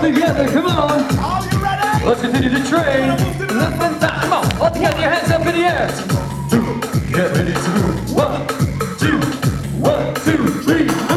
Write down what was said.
together, come on. Are you ready? Let's continue the train. Let's come on, all together, your hands up in the air. Get ready to move. 1, 2, 1, 2, 3.